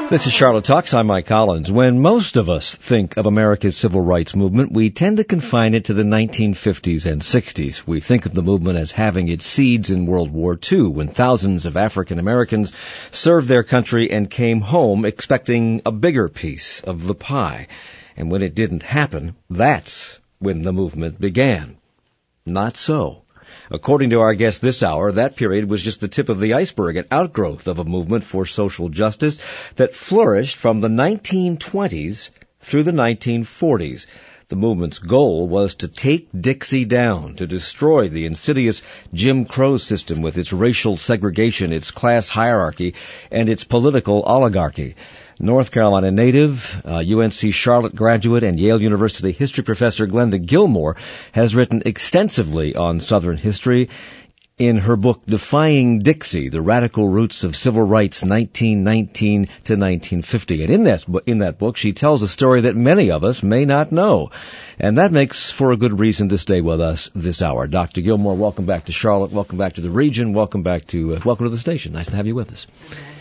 This is Charlotte Talks. I'm Mike Collins. When most of us think of America's civil rights movement, we tend to confine it to the 1950s and 60s. We think of the movement as having its seeds in World War II, when thousands of African Americans served their country and came home expecting a bigger piece of the pie. And when it didn't happen, that's when the movement began. Not so. According to our guest this hour, that period was just the tip of the iceberg, an outgrowth of a movement for social justice that flourished from the 1920s through the 1940s. The movement's goal was to take Dixie down, to destroy the insidious Jim Crow system with its racial segregation, its class hierarchy, and its political oligarchy. North Carolina native, UNC Charlotte graduate, and Yale University history professor Glenda Gilmore has written extensively on Southern history in her book Defying Dixie, The Radical Roots of Civil Rights 1919 to 1950. And in that book, she tells a story that many of us may not know. And that makes for a good reason to stay with us this hour. Dr. Gilmore, welcome back to Charlotte. Welcome back to the region. Welcome to the station. Nice to have you with us.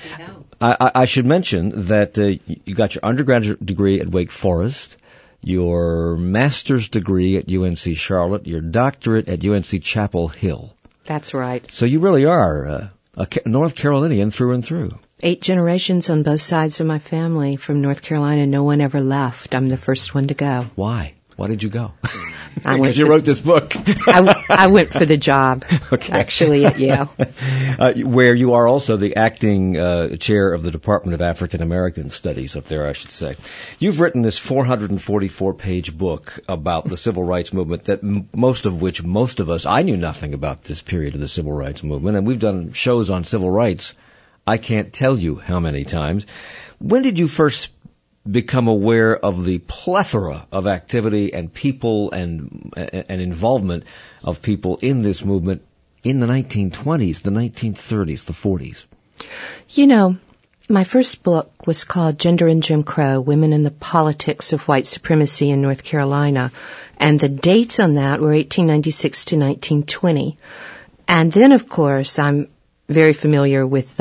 I should mention that you got your undergraduate degree at Wake Forest, your master's degree at UNC Charlotte, your doctorate at UNC Chapel Hill. That's right. So you really are a North Carolinian through and through. 8 generations on both sides of my family from North Carolina. No one ever left. I'm the first one to go. Why? Why did you go? Because you wrote this book. I went for the job, actually, at Yale. Where you are also the acting chair of the Department of African American Studies up there, I should say. You've written this 444-page book about the civil rights movement that most of us, I knew nothing about this period of the civil rights movement, and we've done shows on civil rights, I can't tell you how many times. When did you first become aware of the plethora of activity and people and involvement of people in this movement in the 1920s, the 1930s, the 40s? You know, my first book was called Gender and Jim Crow, Women in the Politics of White Supremacy in North Carolina. And the dates on that were 1896 to 1920. And then, of course, I'm very familiar with the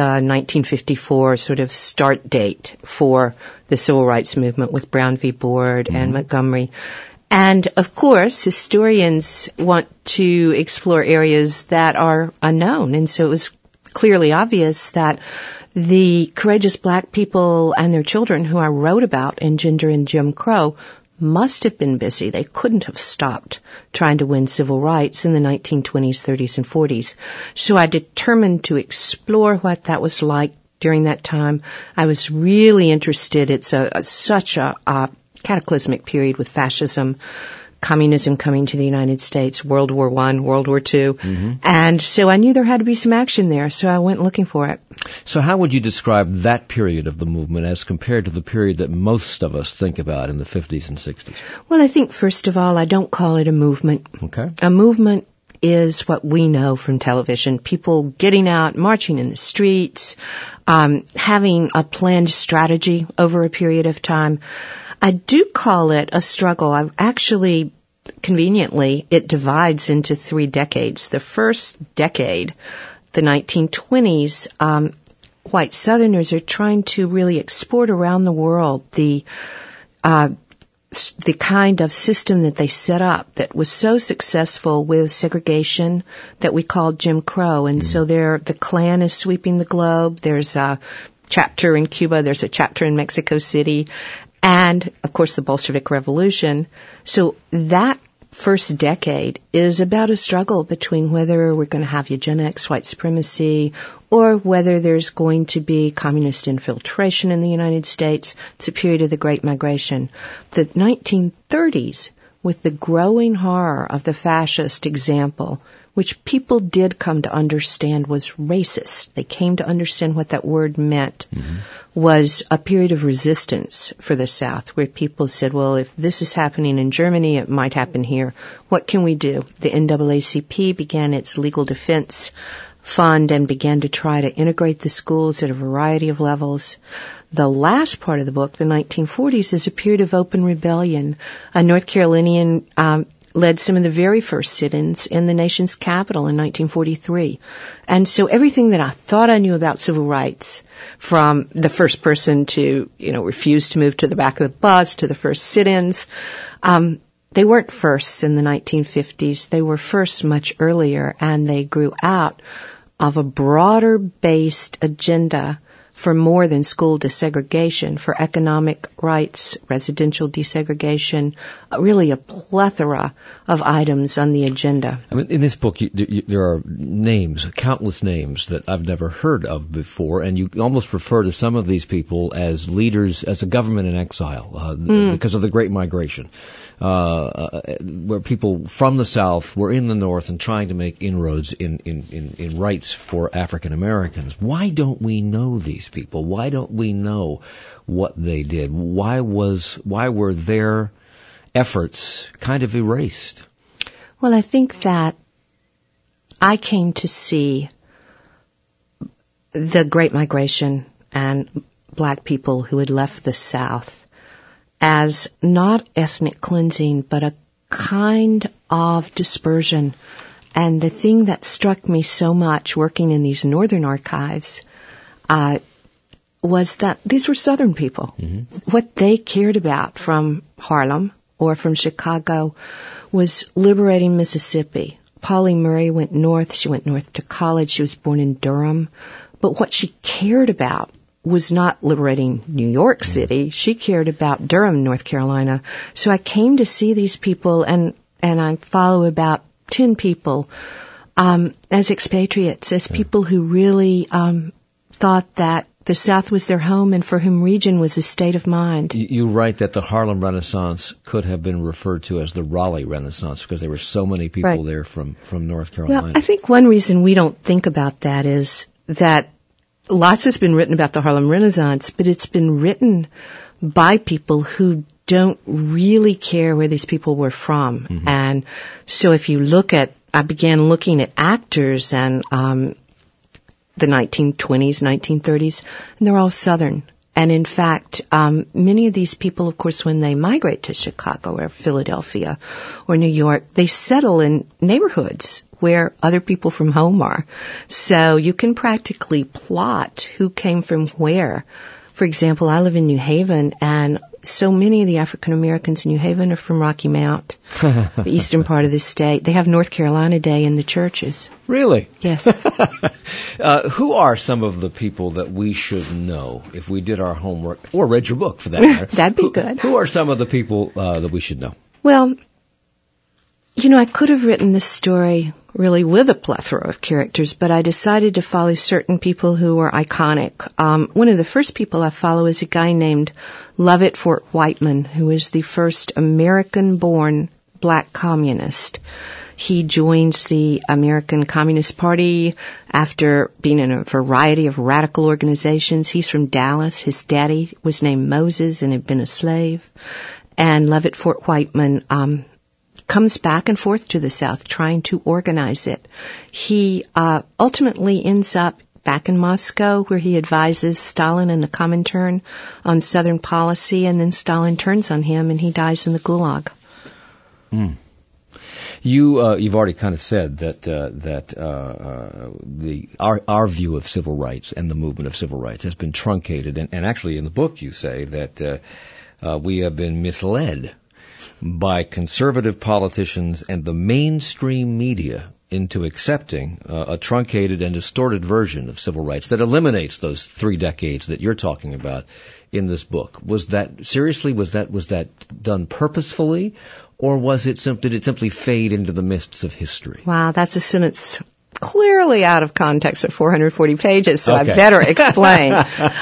1954 sort of start date for the civil rights movement with Brown v. Board and Montgomery. And, of course, historians want to explore areas that are unknown. And so it was clearly obvious that the courageous black people and their children who I wrote about in Gender and Jim Crow must have been busy. They couldn't have stopped trying to win civil rights in the 1920s, 30s, and 40s. So I determined to explore what that was like during that time. I was really interested. It's such a cataclysmic period with fascism, communism coming to the United States, World War I, World War II. And so I knew there had to be some action there, so I went looking for it. So how would you describe that period of the movement as compared to the period that most of us think about in the 50s and 60s? Well, I think, first of all, I don't call it a movement. Okay. A movement is what we know from television. People getting out, marching in the streets, having a planned strategy over a period of time. I do call it a struggle. I actually, conveniently, it divides into 3 decades. The first decade, the 1920s, white Southerners are trying to really export around the world the kind of system that they set up that was so successful with segregation that we called Jim Crow. And so the Klan is sweeping the globe. There's a chapter in Cuba. There's a chapter in Mexico City. And, of course, the Bolshevik Revolution. So that first decade is about a struggle between whether we're going to have eugenics, white supremacy, or whether there's going to be communist infiltration in the United States. It's a period of the Great Migration. The 1930s, with the growing horror of the fascist example, which people did come to understand was racist. They came to understand what that word meant, was a period of resistance for the South, where people said, well, if this is happening in Germany, it might happen here. What can we do? The NAACP began its legal defense fund and began to try to integrate the schools at a variety of levels. The last part of the book, the 1940s, is a period of open rebellion. A North Carolinian led some of the very first sit-ins in the nation's capital in 1943. And so everything that I thought I knew about civil rights, from the first person to, refuse to move to the back of the bus, to the first sit-ins, they weren't firsts in the 1950s. They were first much earlier, and they grew out of a broader-based agenda for more than school desegregation, for economic rights, residential desegregation, really a plethora of items on the agenda. I mean, in this book, there are names, countless names that I've never heard of before, and you almost refer to some of these people as leaders, as a government in exile, because of the Great Migration. Where people from the South were in the North and trying to make inroads in rights for African Americans. Why don't we know these people? Why don't we know what they did? Why were their efforts kind of erased? Well, I think that I came to see the Great Migration and black people who had left the South as not ethnic cleansing, but a kind of dispersion. And the thing that struck me so much working in these northern archives was that these were southern people. Mm-hmm. What they cared about from Harlem or from Chicago was liberating Mississippi. Pauli Murray went north. She went north to college. She was born in Durham. But what she cared about was not liberating New York City. She cared about Durham, North Carolina. So I came to see these people, and I follow about 10 people as expatriates, as people who really thought that the South was their home and for whom region was a state of mind. You write that the Harlem Renaissance could have been referred to as the Raleigh Renaissance because there were so many people there from North Carolina. Well, I think one reason we don't think about that is that lots has been written about the Harlem Renaissance, but it's been written by people who don't really care where these people were from. Mm-hmm. And so if you I began looking at actors and the 1920s, 1930s, and they're all Southern. And in fact, many of these people, of course, when they migrate to Chicago or Philadelphia or New York, they settle in neighborhoods where other people from home are. So you can practically plot who came from where. For example, I live in New Haven, and so many of the African Americans in New Haven are from Rocky Mount, the eastern part of the state. They have North Carolina Day in the churches. Really? Yes. Who are some of the people that we should know if we did our homework, or read your book for that matter? That'd be good. Who are some of the people that we should know? Well, I could have written this story really with a plethora of characters, but I decided to follow certain people who were iconic. One of the first people I follow is a guy named Lovett Fort Whiteman, who is the first American-born black communist. He joins the American Communist Party after being in a variety of radical organizations. He's from Dallas. His daddy was named Moses and had been a slave. And Lovett Fort Whiteman comes back and forth to the South trying to organize it. He ultimately ends up back in Moscow, where he advises Stalin and the Comintern on Southern policy, and then Stalin turns on him and he dies in the Gulag. You've already kind of said that our view of civil rights and the movement of civil rights has been truncated, and actually in the book you say that we have been misled by conservative politicians and the mainstream media into accepting a truncated and distorted version of civil rights that eliminates those 3 decades that you're talking about in this book. Was that done purposefully, or did it simply fade into the mists of history? Wow, that's a sentence clearly out of context at 440 pages, so okay. I better explain.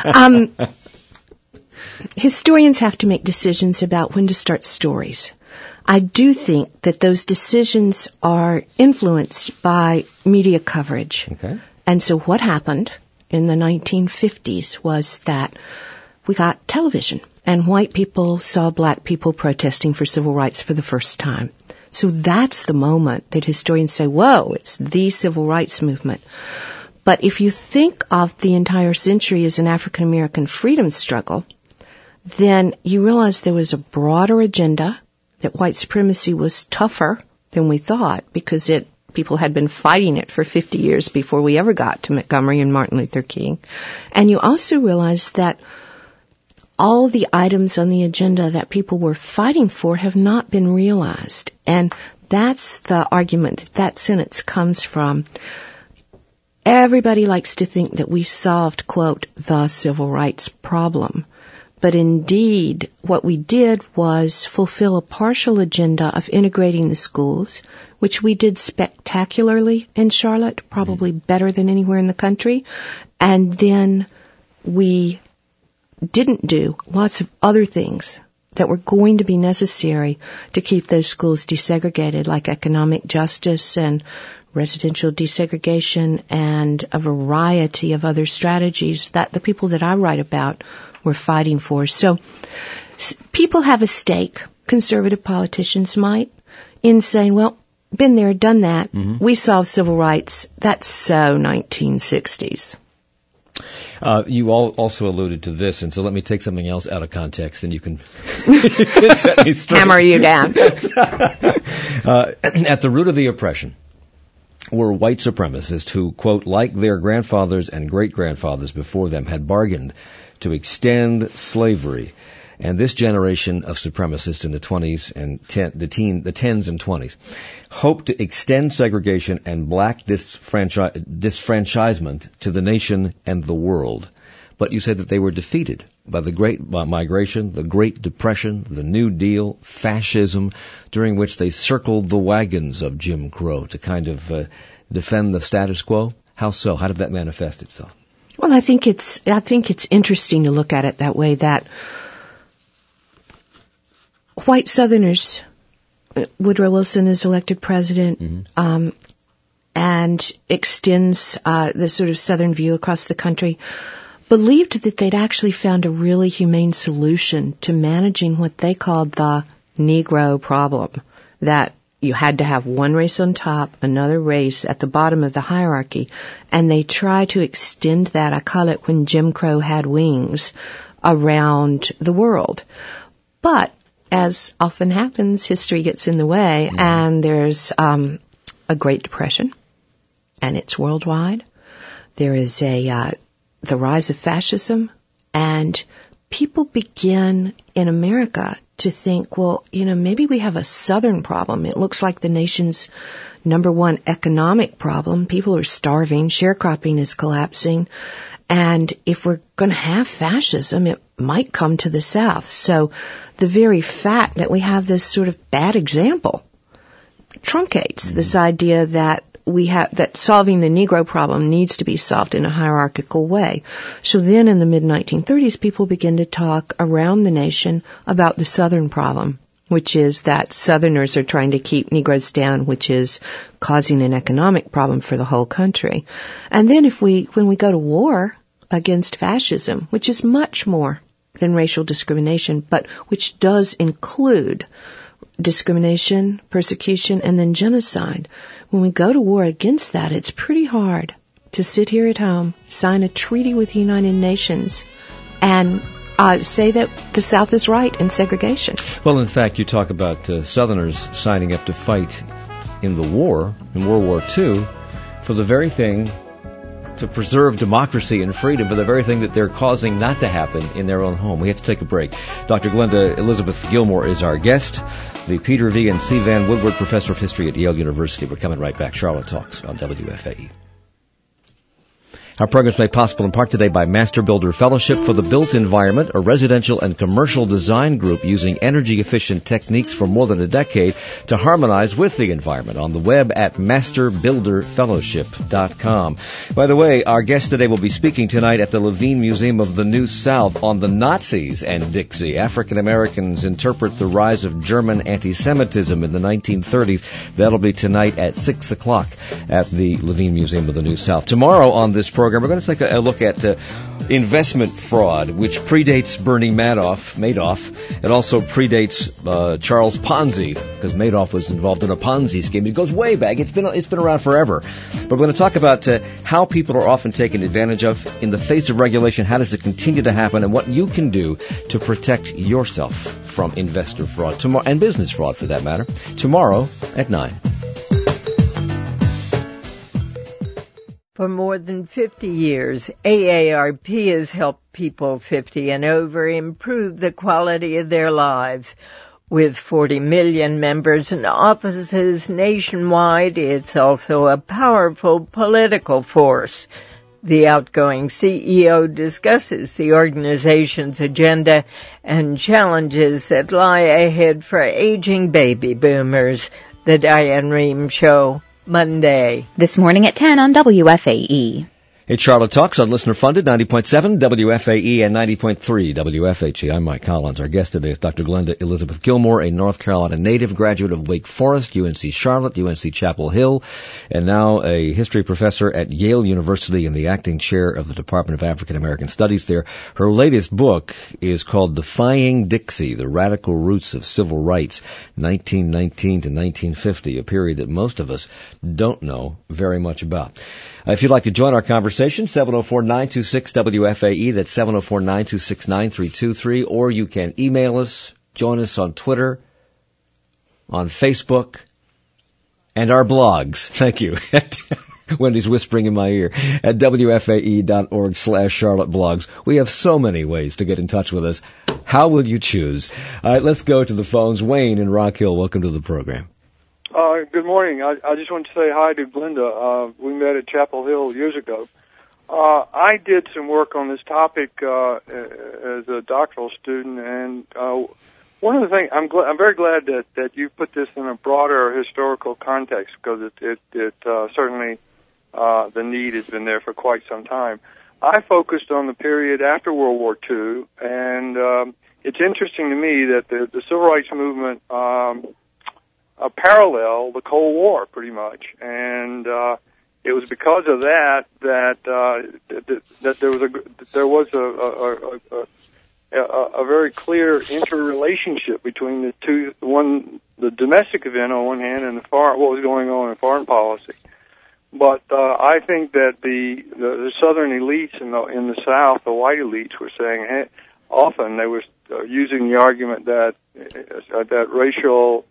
Historians have to make decisions about when to start stories. I do think that those decisions are influenced by media coverage. Okay. And so what happened in the 1950s was that we got television, and white people saw black people protesting for civil rights for the first time. So that's the moment that historians say, whoa, it's the civil rights movement. But if you think of the entire century as an African American freedom struggle, then you realize there was a broader agenda. that white supremacy was tougher than we thought because people had been fighting it for 50 years before we ever got to Montgomery and Martin Luther King. And you also realize that all the items on the agenda that people were fighting for have not been realized. And that's the argument that sentence comes from. Everybody likes to think that we solved, quote, the civil rights problem. But indeed, what we did was fulfill a partial agenda of integrating the schools, which we did spectacularly in Charlotte, probably better than anywhere in the country. And then we didn't do lots of other things that were going to be necessary to keep those schools desegregated, like economic justice and residential desegregation and a variety of other strategies that the people that I write about were fighting for. So people have a stake, conservative politicians might, in saying, well, been there, done that. We solved civil rights. That's so 1960s. You all also alluded to this, and so let me take something else out of context, and you can set me straight. Hammer you down. At the root of the oppression were white supremacists who, quote, like their grandfathers and great-grandfathers before them, had bargained to extend slavery. And this generation of supremacists in the 20s and the 10s and 20s hoped to extend segregation and black disfranchisement to the nation and the world. But you said that they were defeated by the Great Migration, the Great Depression, the New Deal, fascism, during which they circled the wagons of Jim Crow to kind of defend the status quo. How so? How did that manifest itself? Well, I think it's interesting to look at it that way, that white Southerners, Woodrow Wilson is elected president, and extends the sort of Southern view across the country, believed that they'd actually found a really humane solution to managing what they called the Negro problem, that you had to have one race on top, another race at the bottom of the hierarchy, and they try to extend that, I call it when Jim Crow had wings, around the world. But as often happens, history gets in the way, and there's a Great Depression, and it's worldwide. There is the rise of fascism, and people begin in America to think, well, maybe we have a Southern problem. It looks like the nation's number one economic problem. People are starving, sharecropping is collapsing, and if we're going to have fascism, it might come to the South. So the very fact that we have this sort of bad example truncates this idea that that solving the Negro problem needs to be solved in a hierarchical way. So then in the mid-1930s, people begin to talk around the nation about the Southern problem, which is that Southerners are trying to keep Negroes down, which is causing an economic problem for the whole country. And then when we go to war against fascism, which is much more than racial discrimination, but which does include discrimination, persecution, and then genocide. When we go to war against that, it's pretty hard to sit here at home, sign a treaty with the United Nations, and say that the South is right in segregation. Well, in fact, you talk about Southerners signing up to fight in the war, in World War II, for the very thing, to preserve democracy and freedom, for the very thing that they're causing not to happen in their own home. We have to take a break. Dr. Glenda Elizabeth Gilmore is our guest, the Peter V. and C. Van Woodward Professor of History at Yale University. We're coming right back. Charlotte Talks on WFAE. Our program is made possible in part today by Master Builder Fellowship for the Built Environment, a residential and commercial design group using energy-efficient techniques for more than a decade to harmonize with the environment. On the web at masterbuilderfellowship.com. By the way, our guest today will be speaking tonight at the Levine Museum of the New South on the Nazis and Dixie. African Americans interpret the rise of German anti-Semitism in the 1930s. That'll be tonight at 6 o'clock at the Levine Museum of the New South. Tomorrow on this program, program, we're going to take a look at investment fraud, which predates Bernie Madoff. It also predates Charles Ponzi, because Madoff was involved in a Ponzi scheme. It goes way back. It's been around forever. But we're going to talk about how people are often taken advantage of in the face of regulation. How does it continue to happen, and what you can do to protect yourself from investor fraud and business fraud, for that matter, tomorrow at 9. For more than 50 years, AARP has helped people 50 and over improve the quality of their lives. With 40 million members and offices nationwide, it's also a powerful political force. The outgoing CEO discusses the organization's agenda and challenges that lie ahead for aging baby boomers. The Diane Rehm Show, Monday. This morning at 10 on WFAE. It's Charlotte Talks on listener-funded 90.7 WFAE and 90.3 WFHE. I'm Mike Collins. Our guest today is Dr. Glenda Elizabeth Gilmore, a North Carolina native, graduate of Wake Forest, UNC Charlotte, UNC Chapel Hill, and now a history professor at Yale University and the acting chair of the Department of African American Studies there. Her latest book is called Defying Dixie, The Radical Roots of Civil Rights, 1919 to 1950, a period that most of us don't know very much about. If you'd like to join our conversation, 704-926-WFAE, that's 704-926-9323, or you can email us, join us on Twitter, on Facebook, and our blogs. Thank you. Wendy's whispering in my ear. At WFAE.org/Charlotte blogs. We have so many ways to get in touch with us. How will you choose? All right, let's go to the phones. Wayne in Rock Hill, welcome to the program. Good morning. I just want to say hi to Glenda. We met at Chapel Hill years ago. I did some work on this topic as a doctoral student, and one of the things I'm very glad that you put this in a broader historical context, because it certainly the need has been there for quite some time. I focused on the period after World War II, and it's interesting to me that the civil rights movement parallel the Cold War pretty much, and it was because of that there was a very clear interrelationship between the two, the domestic event on one hand and what was going on in foreign policy. But I think that the southern elites in the South, the white elites, were saying, hey, often they were using the argument that racial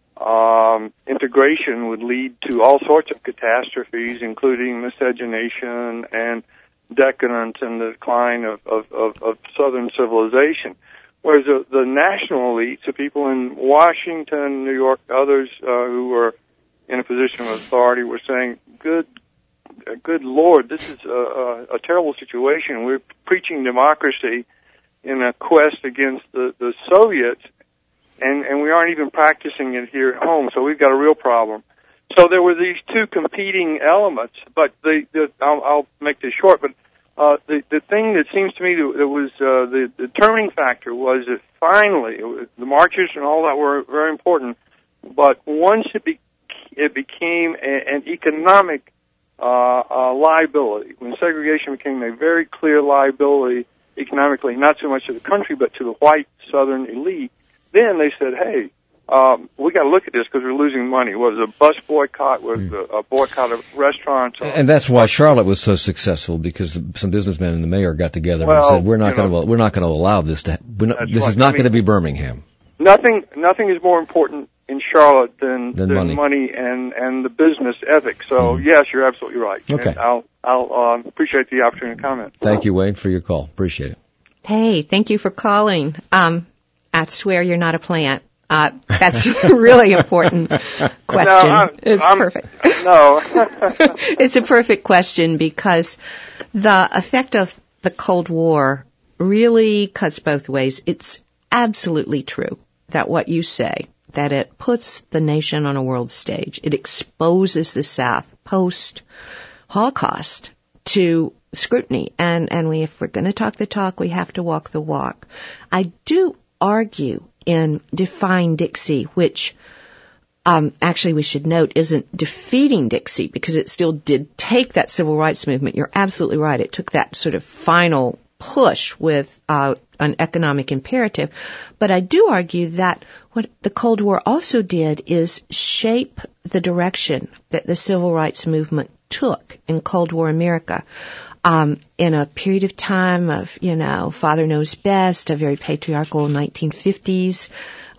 integration would lead to all sorts of catastrophes, including miscegenation and decadence and the decline of Southern civilization. Whereas the national elites, the people in Washington, New York, others who were in a position of authority, were saying, good Lord, this is a terrible situation. We're preaching democracy in a quest against the Soviets, and we aren't even practicing it here at home, so we've got a real problem. So there were these two competing elements, but I'll make this short, but the thing that seems to me that was the determining factor was that finally, the marches and all that were very important, but once it became an economic liability, when segregation became a very clear liability economically, not so much to the country, but to the white Southern elite, then they said, hey, we got to look at this because we're losing money. Was it a bus boycott? Was it a boycott of restaurants? And that's why Charlotte was so successful, because some businessmen and the mayor got together and said, we're not going to allow this to. This is not going to be Birmingham. Nothing is more important in Charlotte than money and the business ethic. So yes, you're absolutely right. Okay. And I'll appreciate the opportunity to comment. Thank you, Wayne, for your call. Appreciate it. Hey, thank you for calling. I swear you're not a plant. That's a really important question. No, it's perfect. No. It's a perfect question, because the effect of the Cold War really cuts both ways. It's absolutely true that what you say, that it puts the nation on a world stage. It exposes the South post-Holocaust to scrutiny. And if we're going to talk the talk, we have to walk the walk. I do argue in Defying Dixie, which actually we should note, isn't defeating Dixie, because it still did take that civil rights movement. You're absolutely right. It took that sort of final push with an economic imperative. But I do argue that what the Cold War also did is shape the direction that the civil rights movement took in Cold War America. In a period of time of, Father Knows Best, a very patriarchal 1950s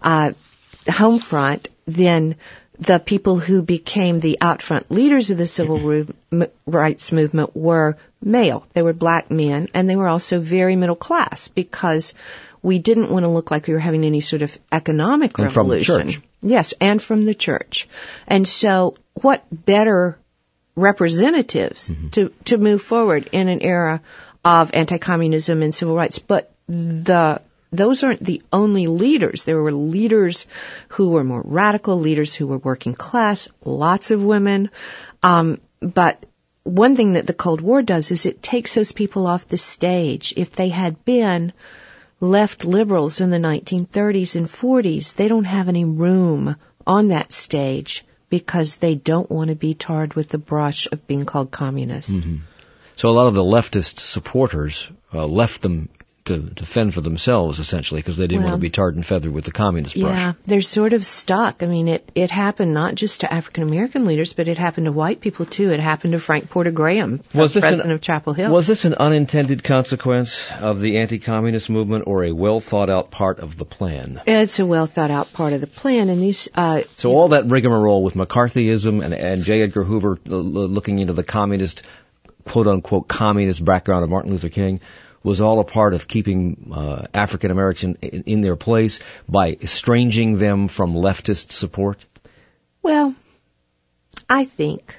home front, then the people who became the out front leaders of the civil rights movement were male. They were black men, and they were also very middle class, because we didn't want to look like we were having any sort of economic revolution. From the church. Yes, and from the church. And so what better representatives to move forward in an era of anti-communism and civil rights? But those aren't the only leaders. There were leaders who were more radical, leaders who were working class, lots of women. But one thing that the Cold War does is it takes those people off the stage. If they had been left liberals in the 1930s and 40s, they don't have any room on that stage, because they don't want to be tarred with the brush of being called communist. So a lot of the leftist supporters left them to fend for themselves, essentially, because they didn't want to be tarred and feathered with the communist brush. Yeah, they're sort of stuck. I mean, it happened not just to African-American leaders, but it happened to white people, too. It happened to Frank Porter Graham, president of Chapel Hill. Was this an unintended consequence of the anti-communist movement, or a well-thought-out part of the plan? It's a well-thought-out part of the plan, and these... So all that rigmarole with McCarthyism and J. Edgar Hoover looking into the communist, quote-unquote, communist background of Martin Luther King was all a part of keeping African Americans in their place by estranging them from leftist support? Well, I think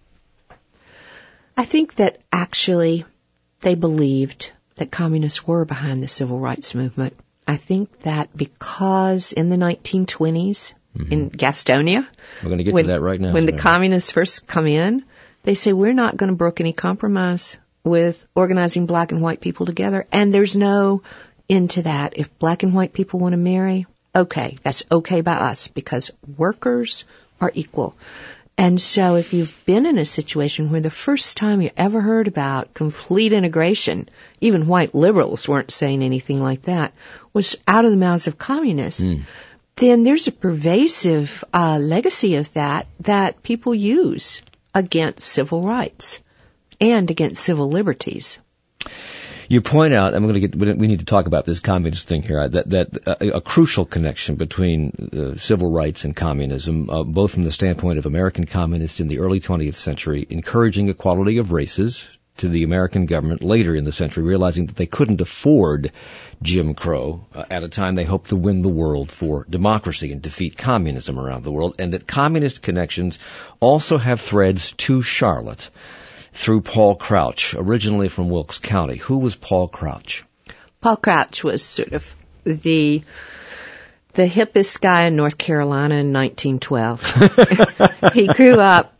that actually they believed that communists were behind the civil rights movement. I think that because in the 1920s in Gastonia, we're going to get to that right now. When the communists first come in, they say, we're not going to brook any compromise with organizing black and white people together, and there's no end to that. If black and white people want to marry, okay, that's okay by us, because workers are equal. And so if you've been in a situation where the first time you ever heard about complete integration, even white liberals weren't saying anything like that, was out of the mouths of communists, then there's a pervasive legacy of that people use against civil rights and against civil liberties. You point out, we need to talk about this communist thing here, that a crucial connection between civil rights and communism, both from the standpoint of American communists in the early 20th century, encouraging equality of races to the American government later in the century, realizing that they couldn't afford Jim Crow at a time they hoped to win the world for democracy and defeat communism around the world, and that communist connections also have threads to Charlotte through Paul Crouch, originally from Wilkes County. Who was Paul Crouch? Paul Crouch was sort of the hippest guy in North Carolina in 1912. He grew up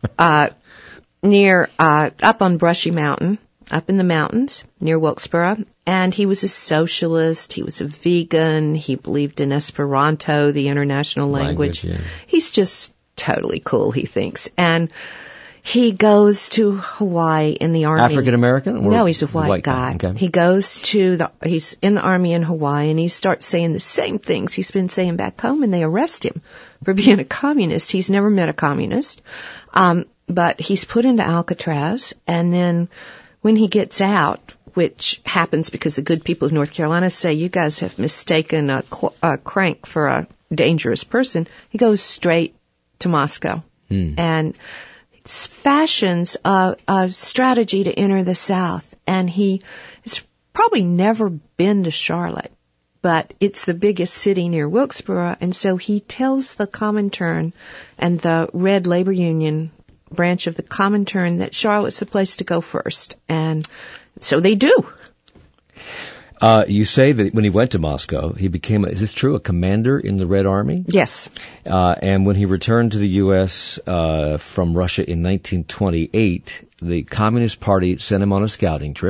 up on Brushy Mountain, up in the mountains near Wilkesboro, and he was a socialist. He was a vegan. He believed in Esperanto, the international language. Yeah. He's just totally cool, he thinks. And he goes to Hawaii in the Army. African American? No, he's a white guy. Okay. He goes he's in the Army in Hawaii, and he starts saying the same things he's been saying back home, and they arrest him for being a communist. He's never met a communist. But he's put into Alcatraz, and then when he gets out, which happens because the good people of North Carolina say, you guys have mistaken a crank for a dangerous person, he goes straight to Moscow. And fashions a strategy to enter the South, and he has probably never been to Charlotte, but it's the biggest city near Wilkesboro, and so he tells the Comintern and the Red Labor Union branch of the Comintern that Charlotte's the place to go first, and so they do. You say that when he went to Moscow, he became, is this true, a commander in the Red Army? Yes. And when he returned to the U.S. From Russia in 1928, the Communist Party sent him on a scouting trip.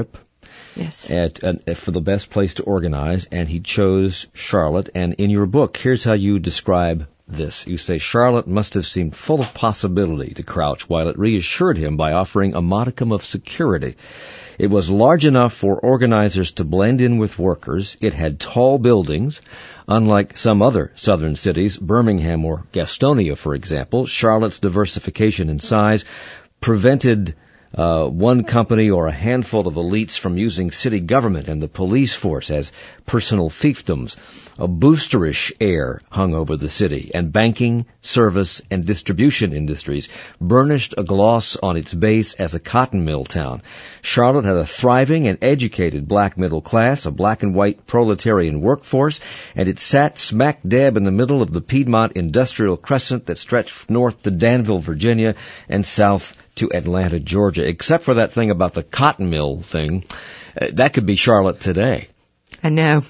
Yes. For the best place to organize, and he chose Charlotte. And in your book, here's how you describe this. You say, Charlotte must have seemed full of possibility to Crouch, while it reassured him by offering a modicum of security. It was large enough for organizers to blend in with workers. It had tall buildings. Unlike some other southern cities, Birmingham or Gastonia, for example, Charlotte's diversification in size prevented one company or a handful of elites from using city government and the police force as personal fiefdoms. A boosterish air hung over the city, and banking, service, and distribution industries burnished a gloss on its base as a cotton mill town. Charlotte had a thriving and educated black middle class, a black and white proletarian workforce, and it sat smack dab in the middle of the Piedmont industrial crescent that stretched north to Danville, Virginia, and south to Atlanta, Georgia. Except for that thing about the cotton mill thing, that could be Charlotte today. I know.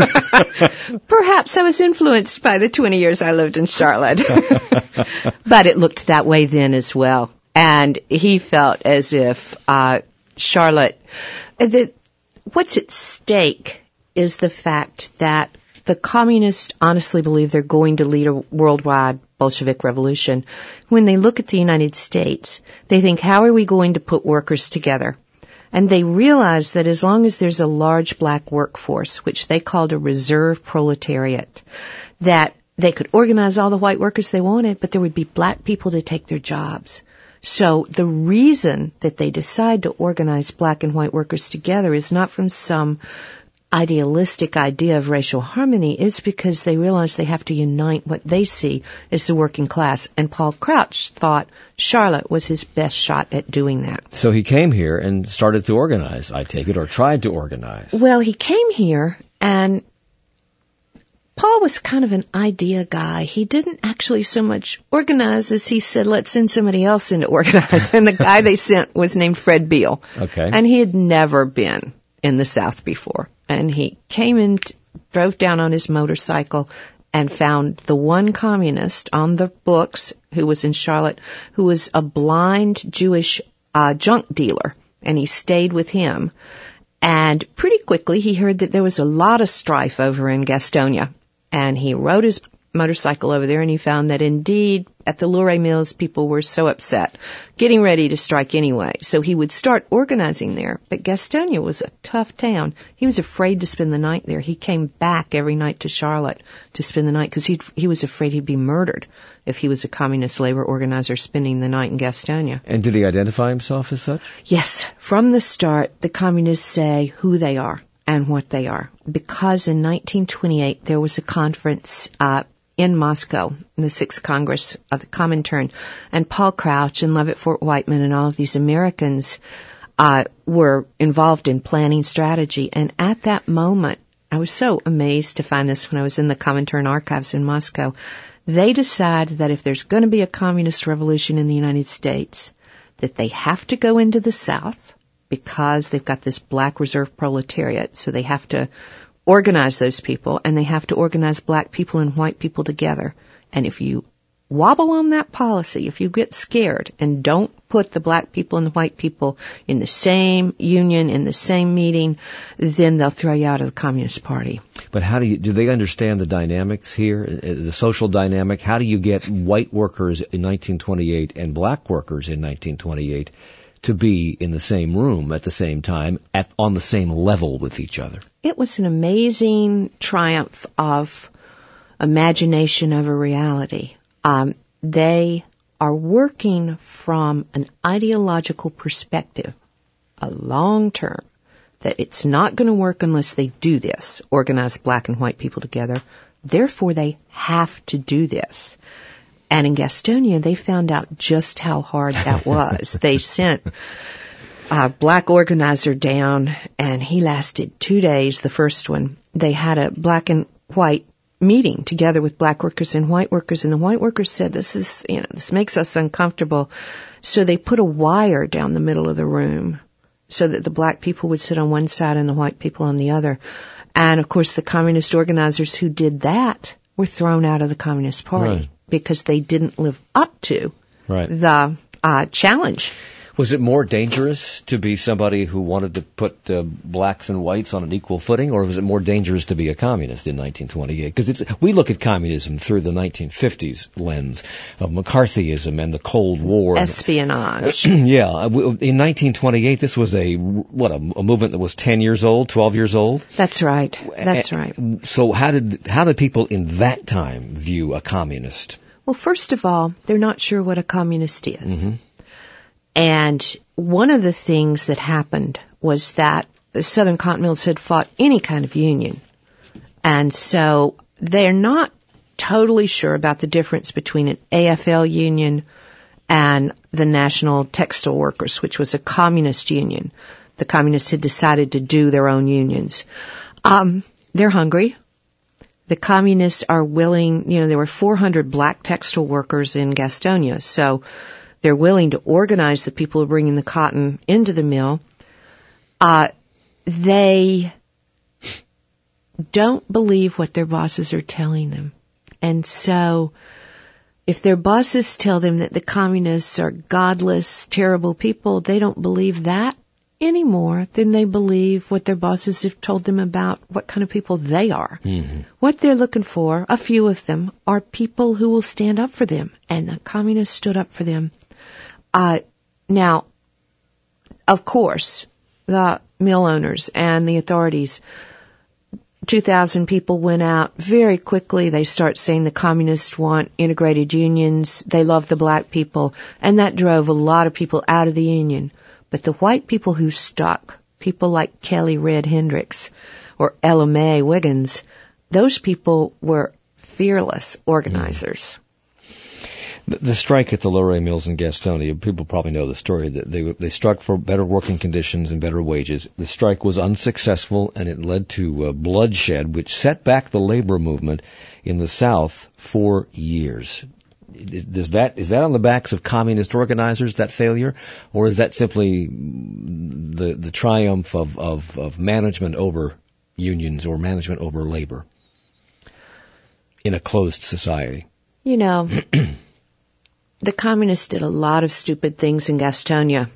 Perhaps I was influenced by the 20 years I lived in Charlotte. But it looked that way then as well. And he felt as if Charlotte, what's at stake is the fact that the communists honestly believe they're going to lead a worldwide Bolshevik revolution. When they look at the United States, they think, how are we going to put workers together? And they realize that as long as there's a large black workforce, which they called a reserve proletariat, that they could organize all the white workers they wanted, but there would be black people to take their jobs. So the reason that they decide to organize black and white workers together is not from some idealistic idea of racial harmony. It's because they realize they have to unite what they see as the working class. And Paul Crouch thought Charlotte was his best shot at doing that. So he came here and started to organize, I take it, or tried to organize. Well, he came here, and Paul was kind of an idea guy. He didn't actually so much organize as he said, let's send somebody else in to organize. And the guy they sent was named Fred Beale. Okay. And he had never been in the South before. And he came in, drove down on his motorcycle, and found the one communist on the books who was in Charlotte, who was a blind Jewish junk dealer. And he stayed with him. And pretty quickly he heard that there was a lot of strife over in Gastonia. And he rode his motorcycle over there, and he found that indeed at the Luray Mills people were so upset, getting ready to strike anyway. So he would start organizing there. But Gastonia was a tough town. He was afraid to spend the night there. He came back every night to Charlotte to spend the night because he was afraid he'd be murdered if he was a communist labor organizer spending the night in Gastonia. And did he identify himself as such? Yes. From the start, the communists say who they are and what they are. Because in 1928 there was a conference in Moscow, in the 6th Congress of the Comintern, and Paul Crouch and Levitt Fort Whiteman and all of these Americans were involved in planning strategy. And at that moment, I was so amazed to find this when I was in the Comintern archives in Moscow. They decide that if there's going to be a communist revolution in the United States, that they have to go into the South because they've got this black reserve proletariat, so they have to organize those people, and they have to organize black people and white people together. And if you wobble on that policy, if you get scared and don't put the black people and the white people in the same union, in the same meeting, then they'll throw you out of the Communist Party. But how do they understand the dynamics here, the social dynamic? How do you get white workers in 1928 and black workers in 1928 to be in the same room at the same time, on the same level with each other? It was an amazing triumph of imagination over reality. They are working from an ideological perspective, a long term, that it's not going to work unless they do this, organize black and white people together. Therefore, they have to do this. And in Gastonia, they found out just how hard that was. They sent a black organizer down, and he lasted 2 days, the first one. They had a black and white meeting together with black workers and white workers, and the white workers said, this makes us uncomfortable. So they put a wire down the middle of the room so that the black people would sit on one side and the white people on the other. And of course, the communist organizers who did that were thrown out of the Communist Party. Right. Because they didn't live up to the challenge. Was it more dangerous to be somebody who wanted to put blacks and whites on an equal footing, or was it more dangerous to be a communist in 1928? Because we look at communism through the 1950s lens of McCarthyism and the Cold War. Espionage. Yeah. In 1928, this was a movement that was 10 years old, 12 years old? That's right. That's right. So how did people in that time view a communist? Well, first of all, they're not sure what a communist is. Mm-hmm. And one of the things that happened was that the Southern Continentals had fought any kind of union. And so they're not totally sure about the difference between an AFL union and the National Textile Workers, which was a communist union. The communists had decided to do their own unions. They're hungry. The communists are willing, there were 400 black textile workers in Gastonia, so they're willing to organize the people who are bringing the cotton into the mill. They don't believe what their bosses are telling them. And so if their bosses tell them that the communists are godless, terrible people, they don't believe that anymore than they believe what their bosses have told them about what kind of people they are. Mm-hmm. What they're looking for, a few of them, are people who will stand up for them. And the communists stood up for them. Now, of course, the mill owners and the authorities, 2,000 people went out very quickly. They start saying the communists want integrated unions. They love the black people. And that drove a lot of people out of the union. But the white people who stuck, people like Kelly Red Hendricks or Ella Mae Wiggins, those people were fearless organizers. The strike at the Luray Mills in Gastonia, people probably know the story, that they struck for better working conditions and better wages. The strike was unsuccessful, and it led to bloodshed, which set back the labor movement in the South for years. Is that on the backs of communist organizers, that failure, or is that simply the triumph of management over unions or management over labor in a closed society? The communists did a lot of stupid things in Gastonia,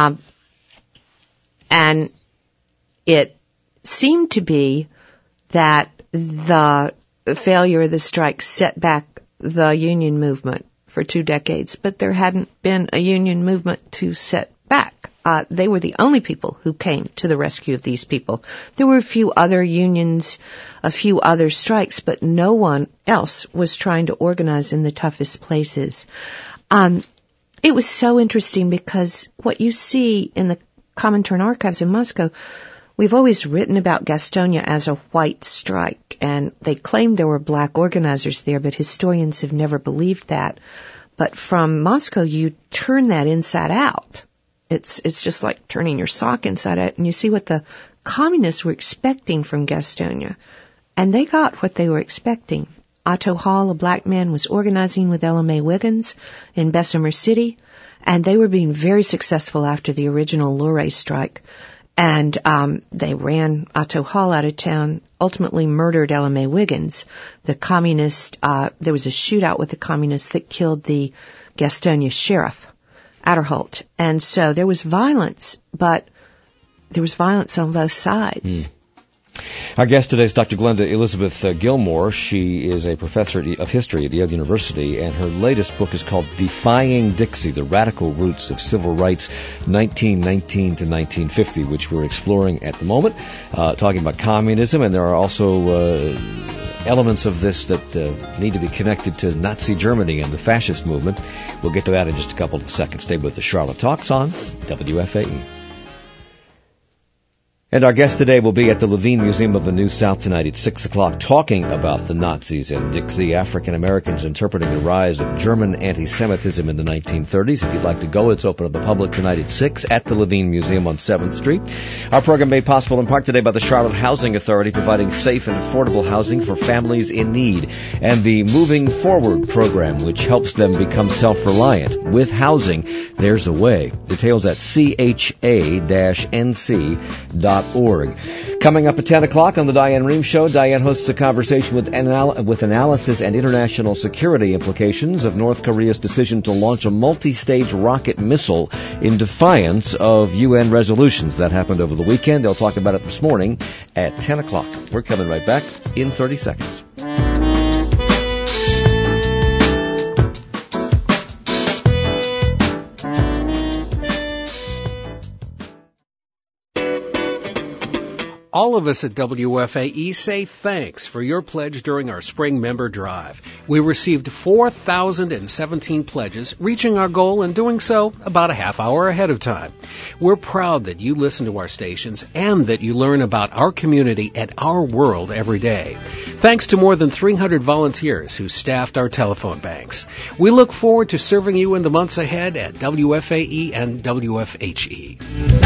and it seemed to be that the failure of the strike set back the union movement for 2 decades, but there hadn't been a union movement to set back. They were the only people who came to the rescue of these people. There were a few other unions, a few other strikes, but no one else was trying to organize in the toughest places. It was so interesting because what you see in the Comintern archives in Moscow, we've always written about Gastonia as a white strike, and they claimed there were black organizers there, but historians have never believed that. But from Moscow, you turn that inside out. It's just like turning your sock inside out, and you see what the communists were expecting from Gastonia. And they got what they were expecting. Otto Hall, a black man, was organizing with Ella Mae Wiggins in Bessemer City, and they were being very successful after the original Luray strike. And they ran Otto Hall out of town, ultimately murdered Ella Mae Wiggins. The communist, there was a shootout with the communists that killed the Gastonia sheriff, Adderholt. And so there was violence, but there was violence on both sides. Our guest today is Dr. Glenda Elizabeth Gilmore. She is a professor of history at Yale University, and her latest book is called Defying Dixie, The Radical Roots of Civil Rights, 1919 to 1950, which we're exploring at the moment, talking about communism, and there are also elements of this that need to be connected to Nazi Germany and the fascist movement. We'll get to that in just a couple of seconds. Stay with the Charlotte Talks on WFAE. And our guest today will be at the Levine Museum of the New South tonight at 6 o'clock, talking about the Nazis and Dixie, African Americans interpreting the rise of German anti-Semitism in the 1930s. If you'd like to go, it's open to the public tonight at 6 at the Levine Museum on 7th Street. Our program made possible in part today by the Charlotte Housing Authority, providing safe and affordable housing for families in need, and the Moving Forward program, which helps them become self-reliant. With housing, there's a way. Details at cha-nc.org. CommonEast.org. Coming up at 10 o'clock on the Diane Rehm Show, Diane hosts a conversation with analysis and international security implications of North Korea's decision to launch a multi-stage rocket missile in defiance of UN resolutions. That happened over the weekend. They'll talk about it this morning at 10 o'clock. We're coming right back in 30 seconds. All of us at WFAE say thanks for your pledge during our spring member drive. We received 4,017 pledges, reaching our goal and doing so about a half hour ahead of time. We're proud that you listen to our stations and that you learn about our community and our world every day. Thanks to more than 300 volunteers who staffed our telephone banks. We look forward to serving you in the months ahead at WFAE and WFHE.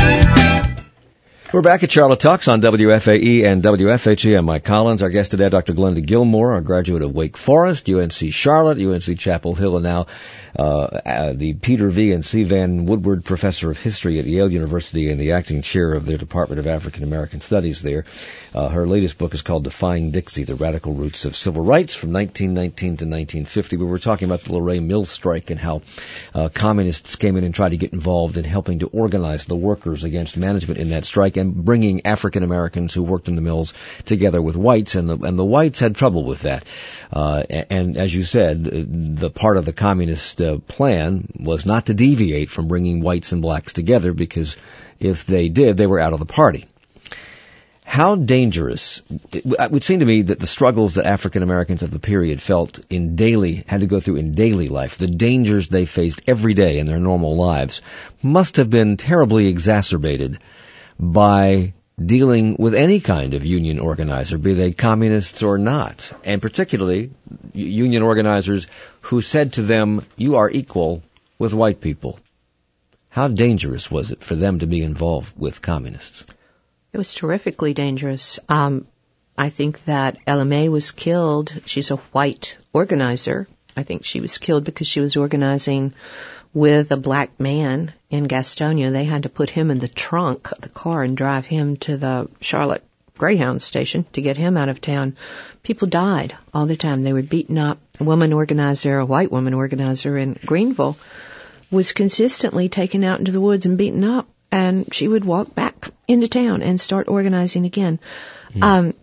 We're back at Charlotte Talks on WFAE and WFHE. I'm Mike Collins. Our guest today, Dr. Glenda Gilmore, a graduate of Wake Forest, UNC Charlotte, UNC Chapel Hill, and now the Peter V. and C. Van Woodward Professor of History at Yale University and the acting chair of their Department of African American Studies there. Her latest book is called Defying Dixie, The Radical Roots of Civil Rights from 1919 to 1950. We were talking about the Luray Mills strike and how communists came in and tried to get involved in helping to organize the workers against management in that strike and bringing African Americans who worked in the mills together with whites, and the whites had trouble with that. And as you said, the part of the communist plan was not to deviate from bringing whites and blacks together, because if they did, they were out of the party. How dangerous, it would seem to me that the struggles that African Americans of the period had to go through in daily life, the dangers they faced every day in their normal lives, must have been terribly exacerbated by dealing with any kind of union organizer, be they communists or not, and particularly union organizers who said to them, you are equal with white people. How dangerous was it for them to be involved with communists? It was terrifically dangerous. I think that Ella May was killed. She's a white organizer. I think she was killed because she was organizing with a black man in Gastonia. They had to put him in the trunk of the car and drive him to the Charlotte Greyhound station to get him out of town. People died all the time. They were beaten up. A white woman organizer in Greenville was consistently taken out into the woods and beaten up, and she would walk back into town and start organizing again. And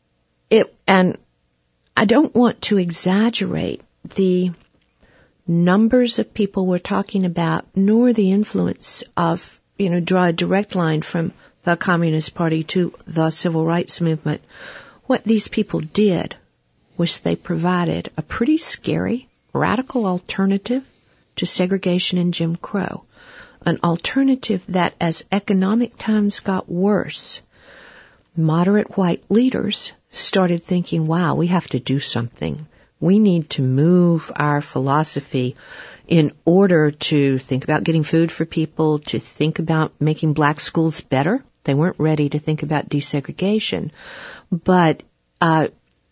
I don't want to exaggerate the numbers of people we're talking about, nor the influence of, draw a direct line from the Communist Party to the Civil Rights Movement. What these people did was they provided a pretty scary, radical alternative to segregation and Jim Crow. An alternative that, as economic times got worse, moderate white leaders started thinking, wow, we have to do something. We need to move our philosophy in order to think about getting food for people, to think about making black schools better. They weren't ready to think about desegregation. But the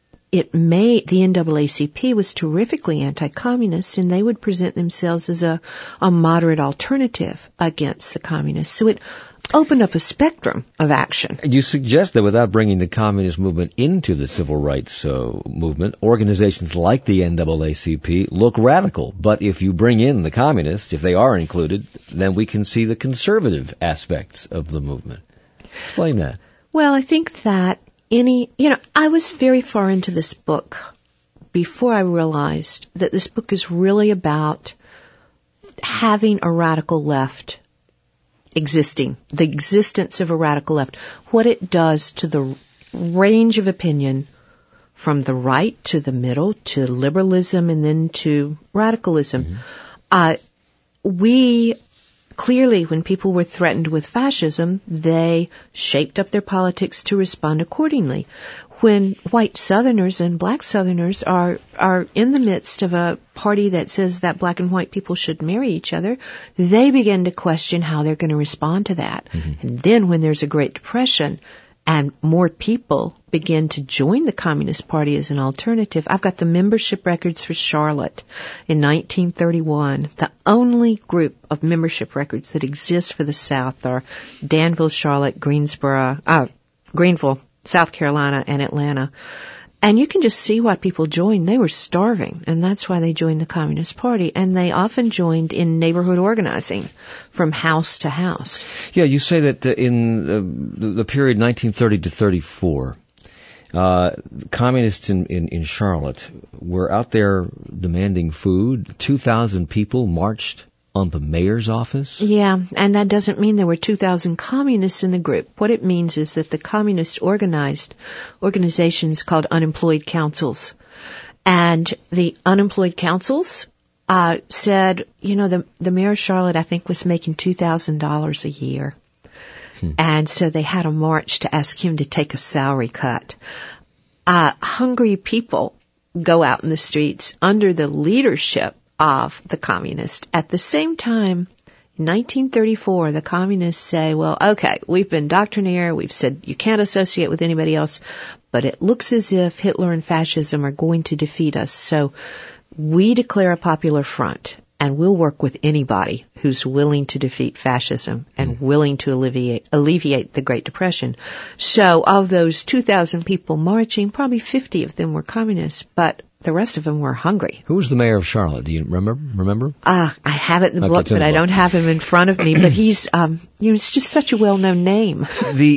NAACP was terrifically anti-communist, and they would present themselves as a moderate alternative against the communists. So it opened up a spectrum of action. You suggest that without bringing the communist movement into the civil rights movement, organizations like the NAACP look radical. But if you bring in the communists, if they are included, then we can see the conservative aspects of the movement. Explain that. Well, I think that I was very far into this book before I realized that this book is really about having a radical left existing, the existence of a radical left, what it does to the range of opinion from the right to the middle to liberalism and then to radicalism. We clearly, when people were threatened with fascism, they shaped up their politics to respond accordingly. When white Southerners and black Southerners are in the midst of a party that says that black and white people should marry each other, they begin to question how they're going to respond to that. And then when there's a Great Depression and more people began to join the Communist Party as an alternative. I've got the membership records for Charlotte in 1931. The only group of membership records that exist for the South are Danville, Charlotte, Greenville, South Carolina, and Atlanta. And you can just see why people joined. They were starving, and that's why they joined the Communist Party. And they often joined in neighborhood organizing from house to house. Yeah, you say that in the period 1930 to 34, communists in Charlotte were out there demanding food. 2,000 people marched on the mayor's office? Yeah, and that doesn't mean there were 2,000 communists in the group. What it means is that the communists organized organizations called unemployed councils. And the unemployed councils said, the mayor of Charlotte, I think, was making $2,000 a year. And so they had a march to ask him to take a salary cut. Hungry people go out in the streets under the leadership of the communists. At the same time, in 1934, the communists say, well, okay, we've been doctrinaire, we've said you can't associate with anybody else, but it looks as if Hitler and fascism are going to defeat us, so we declare a popular front, and we'll work with anybody who's willing to defeat fascism and willing to alleviate the Great Depression. So of those 2,000 people marching, probably 50 of them were communists, but the rest of them were hungry. Who was the mayor of Charlotte? Do you remember? I have it in the book, but I don't have him in front of me. But he's, it's just such a well-known name.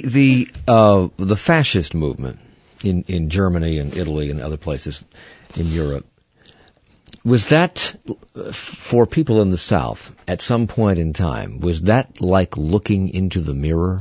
The fascist movement in Germany and Italy and other places in Europe, was that for people in the South at some point in time? Was that like looking into the mirror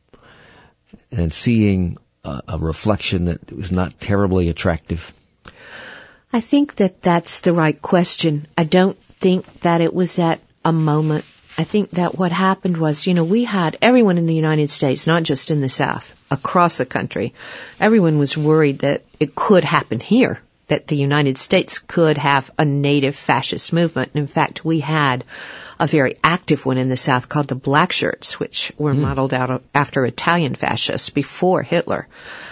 and seeing a reflection that was not terribly attractive? I think that that's the right question. I don't think that it was at a moment. I think that what happened was, we had everyone in the United States, not just in the South, across the country. Everyone was worried that it could happen here, that the United States could have a native fascist movement. And in fact, we had a very active one in the South called the Black Shirts, which were modeled after Italian fascists before Hitler.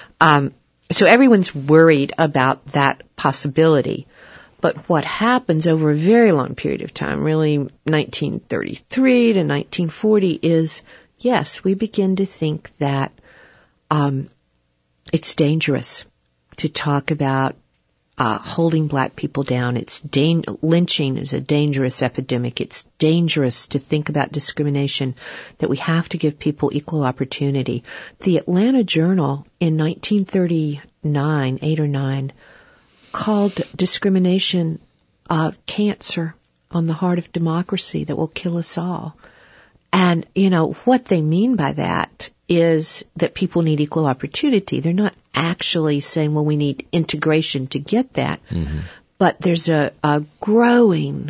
So everyone's worried about that possibility. But what happens over a very long period of time, really 1933 to 1940, is, yes, we begin to think that it's dangerous to talk about holding black people down. Lynching is a dangerous epidemic. It's dangerous to think about discrimination, that we have to give people equal opportunity. The Atlanta Journal in 1939, 8 or 9, called discrimination cancer on the heart of democracy that will kill us all. And, what they mean by that is that people need equal opportunity. They're not actually saying, well, we need integration to get that. Mm-hmm. But there's a growing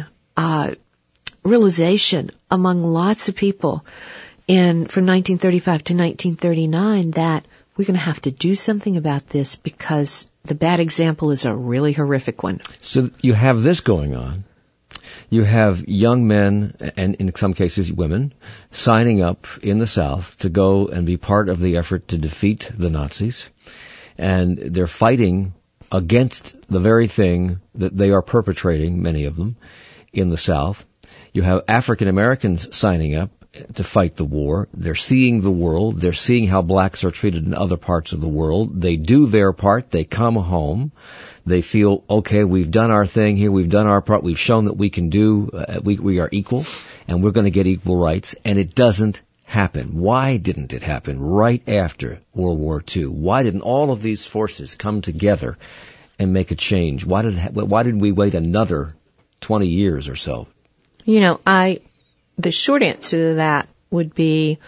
realization among lots of people from 1935 to 1939 that we're going to have to do something about this because the bad example is a really horrific one. So you have this going on. You have young men, and in some cases women, signing up in the South to go and be part of the effort to defeat the Nazis. And they're fighting against the very thing that they are perpetrating, many of them, in the South. You have African Americans signing up to fight the war. They're seeing the world. They're seeing how blacks are treated in other parts of the world. They do their part. They come home. They feel, okay, we've done our thing here. We've done our part. We've shown that we can we are equal, and we're going to get equal rights. And it doesn't happen. Why didn't it happen right after World War II? Why didn't all of these forces come together and make a change? Why did we wait another 20 years or so? The short answer to that would be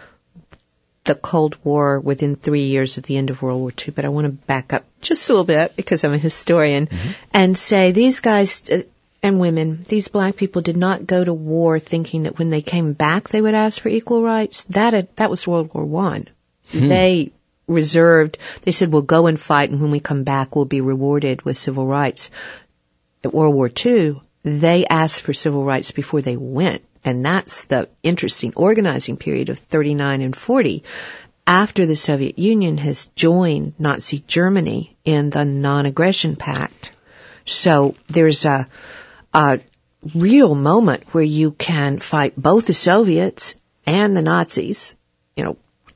the Cold War within 3 years of the end of World War II. But I want to back up just a little bit because I'm a historian and say these guys and women, these black people did not go to war thinking that when they came back they would ask for equal rights. That was World War I. They said, we'll go and fight, and when we come back we'll be rewarded with civil rights. At World War II, they asked for civil rights before they went. And that's the interesting organizing period of 39 and 40. after the Soviet Union has joined Nazi Germany in the Non-Aggression Pact. So there's a real moment where you can fight both the Soviets and the Nazis, in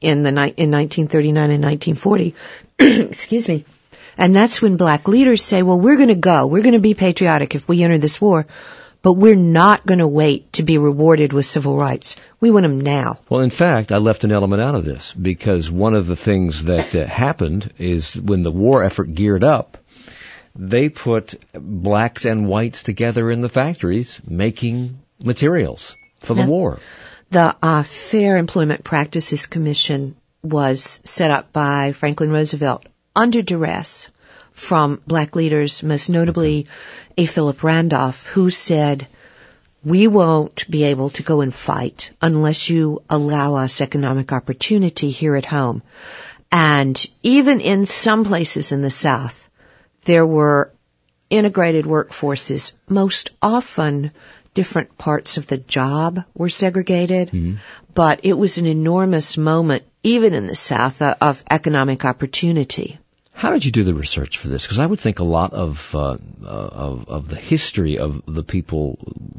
1939 and 1940. Excuse me. And that's when black leaders say, well, we're going to be patriotic if we enter this war, but we're not going to wait to be rewarded with civil rights. We want them now. Well, in fact, I left an element out of this because one of the things that happened is when the war effort geared up, they put blacks and whites together in the factories making materials for the war. The Fair Employment Practices Commission was set up by Franklin Roosevelt under duress from black leaders, most notably A. Philip Randolph, who said, we won't be able to go and fight unless you allow us economic opportunity here at home. And even in some places in the South, there were integrated workforces. Most often, different parts of the job were segregated, but it was an enormous moment, even in the South, of economic opportunity. How did you do the research for this? Because I would think a lot of the history of the people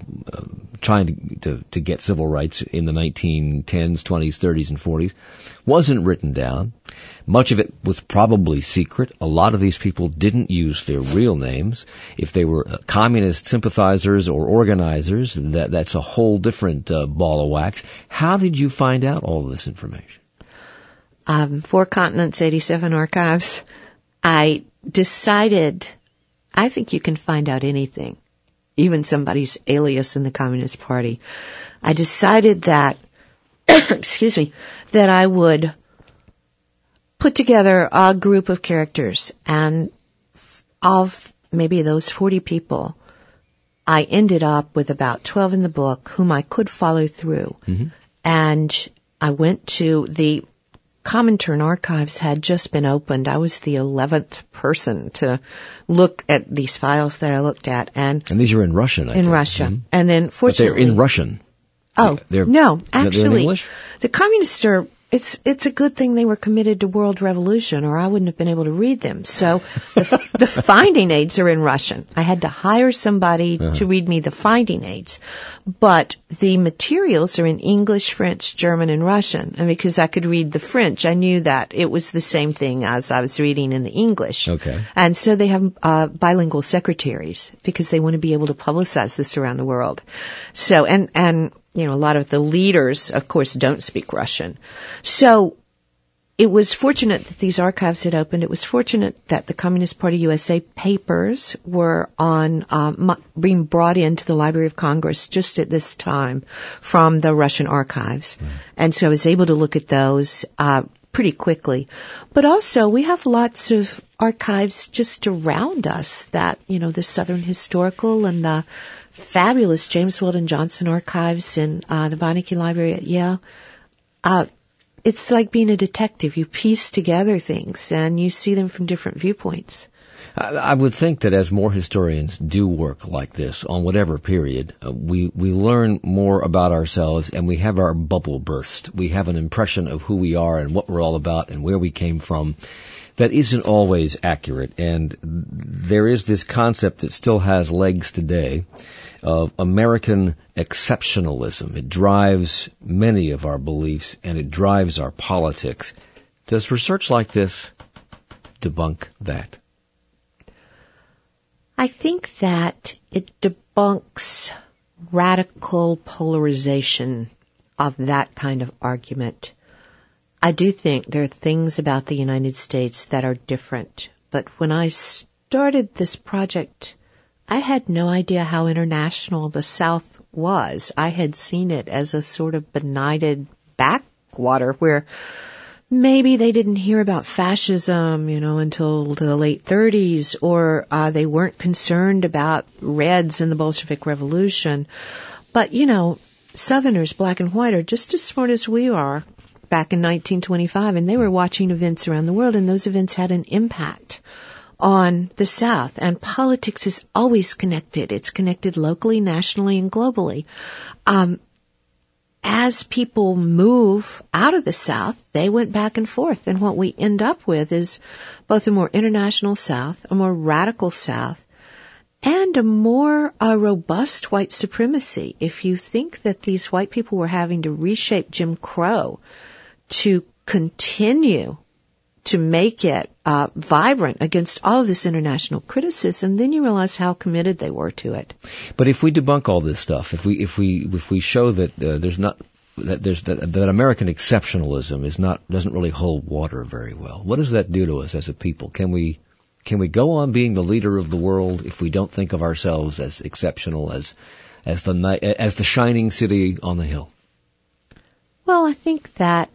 trying to get civil rights in the 1910s, 20s, 30s, and 40s wasn't written down. Much of it was probably secret. A lot of these people didn't use their real names. If they were communist sympathizers or organizers, that's a whole different ball of wax. How did you find out all of this information? 4 Continents, 87 Archives. I decided, I think you can find out anything, even somebody's alias in the Communist Party. I decided that, excuse me, that I would put together a group of characters, and of maybe those 40 people, I ended up with about 12 in the book whom I could follow through. And I went to the Comintern Archives had just been opened. I was the 11th person to look at these files that I looked at. And these are in Russian, I think. In Russia. And then fortunately... But they're in Russian. Oh, no. Actually, they're in English? The communists are... It's a good thing they were committed to world revolution, or I wouldn't have been able to read them. So the finding aids are in Russian. I had to hire somebody to read me the finding aids. But the materials are in English, French, German, and Russian. And because I could read the French, I knew that it was the same thing as I was reading in the English. Okay. And so they have bilingual secretaries because they want to be able to publicize this around the world. So, and a lot of the leaders, of course, don't speak Russian. So it was fortunate that these archives had opened. It was fortunate that the Communist Party USA papers were being brought into the Library of Congress just at this time from the Russian archives. And so I was able to look at those pretty quickly. But also, we have lots of archives just around us that, the Southern Historical and the fabulous James Weldon Johnson archives in the Beinecke Library at Yale. It's like being a detective. You piece together things and you see them from different viewpoints. I would think that as more historians do work like this on whatever period, we learn more about ourselves and we have our bubble burst. We have an impression of who we are and what we're all about and where we came from that isn't always accurate. And there is this concept that still has legs today of American exceptionalism. It drives many of our beliefs and it drives our politics. Does research like this debunk that? I think that it debunks radical polarization of that kind of argument. I do think there are things about the United States that are different. But when I started this project, I had no idea how international the South was. I had seen it as a sort of benighted backwater where maybe they didn't hear about fascism, until the late 30s, or they weren't concerned about Reds in the Bolshevik Revolution. But, Southerners, black and white, are just as smart as we are back in 1925, and they were watching events around the world, and those events had an impact on the South. And politics is always connected. It's connected locally, nationally, and globally. as people move out of the South, they went back and forth. And what we end up with is both a more international South, a more radical South, and a more robust white supremacy. If you think that these white people were having to reshape Jim Crow to continue to make it vibrant against all of this international criticism, then you realize how committed they were to it. But if we debunk all this stuff, if we show that that American exceptionalism doesn't really hold water very well, what does that do to us as a people? Can we go on being the leader of the world if we don't think of ourselves as exceptional as the shining city on the hill? Well, I think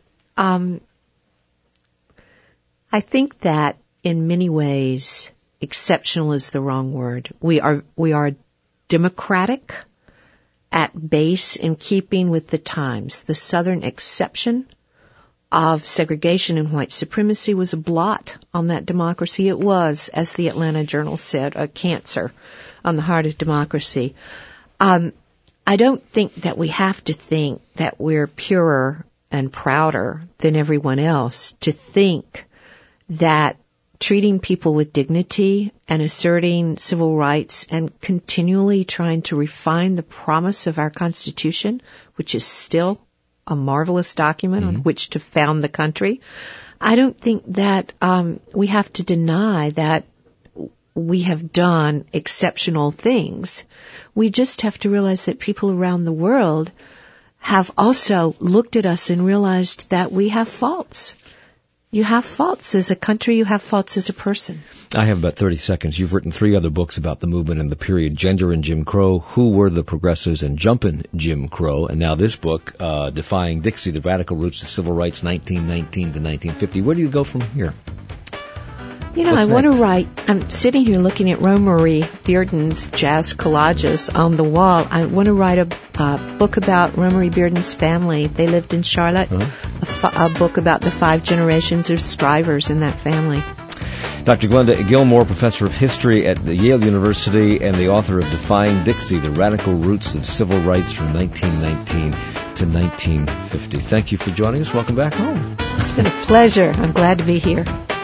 that in many ways, exceptional is the wrong word. We are democratic at base, in keeping with the times. The Southern exception of segregation and white supremacy was a blot on that democracy. It was, as the Atlanta Journal said, a cancer on the heart of democracy. I don't think that we have to think that we're purer and prouder than everyone else to think that treating people with dignity and asserting civil rights and continually trying to refine the promise of our Constitution, which is still a marvelous document on which to found the country, I don't think that we have to deny that we have done exceptional things. We just have to realize that people around the world have also looked at us and realized that we have faults. You have faults as a country, you have faults as a person. I have about 30 seconds. You've written 3 other books about the movement and the period, Gender and Jim Crow, Who Were the Progressives, and Jumpin' Jim Crow. And now this book, Defying Dixie, The Radical Roots of Civil Rights, 1919 to 1950. Where do you go from here? You know, I want to write, I'm sitting here looking at Rosemary Bearden's jazz collages on the wall. I want to write a book about Rosemary Bearden's family. They lived in Charlotte. A book about the 5 generations of strivers in that family. Dr. Glenda Gilmore, professor of history at Yale University and the author of Defying Dixie, The Radical Roots of Civil Rights from 1919 to 1950. Thank you for joining us. Welcome back home. It's been a pleasure. I'm glad to be here.